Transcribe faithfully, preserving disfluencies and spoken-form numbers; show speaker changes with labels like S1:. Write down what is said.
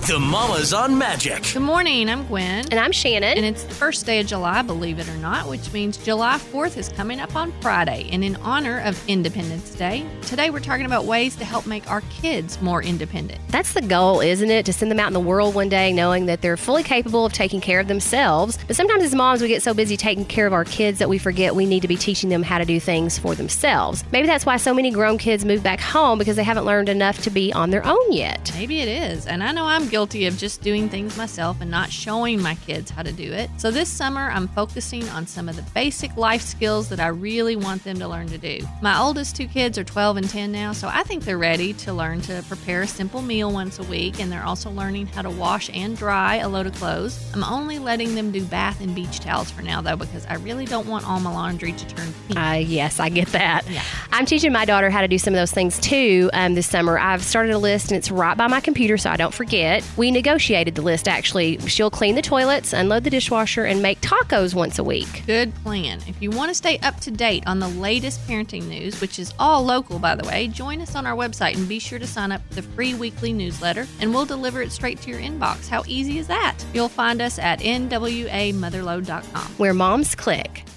S1: The Mamas on Magic.
S2: Good morning, I'm Gwen.
S3: And I'm Shannon.
S2: And it's the first day of July, believe it or not, which means July fourth is coming up on Friday. And in honor of Independence Day, today we're talking about ways to help make our kids more independent.
S3: That's the goal, isn't it? To send them out in the world one day knowing that they're fully capable of taking care of themselves. But sometimes as moms, we get so busy taking care of our kids that we forget we need to be teaching them how to do things for themselves. Maybe that's why so many grown kids move back home, because they haven't learned enough to be on their own yet.
S2: Maybe it is. And I know I'm guilty of just doing things myself and not showing my kids how to do it. So this summer, I'm focusing on some of the basic life skills that I really want them to learn to do. My oldest two kids are twelve and ten now, so I think they're ready to learn to prepare a simple meal once a week, and they're also learning how to wash and dry a load of clothes. I'm only letting them do bath and beach towels for now, though, because I really don't want all my laundry to turn pink.
S3: Uh, yes, I get that.
S2: Yeah.
S3: I'm teaching my daughter how to do some of those things, too, um, this summer. I've started a list, and it's right by my computer, so I don't forget. We negotiated the list, actually. She'll clean the toilets, unload the dishwasher, and make tacos once a week.
S2: Good plan. If you want to stay up to date on the latest parenting news, which is all local, by the way, join us on our website and be sure to sign up for the free weekly newsletter, and we'll deliver it straight to your inbox. How easy is that? You'll find us at N W A motherload dot com.
S3: Where moms click.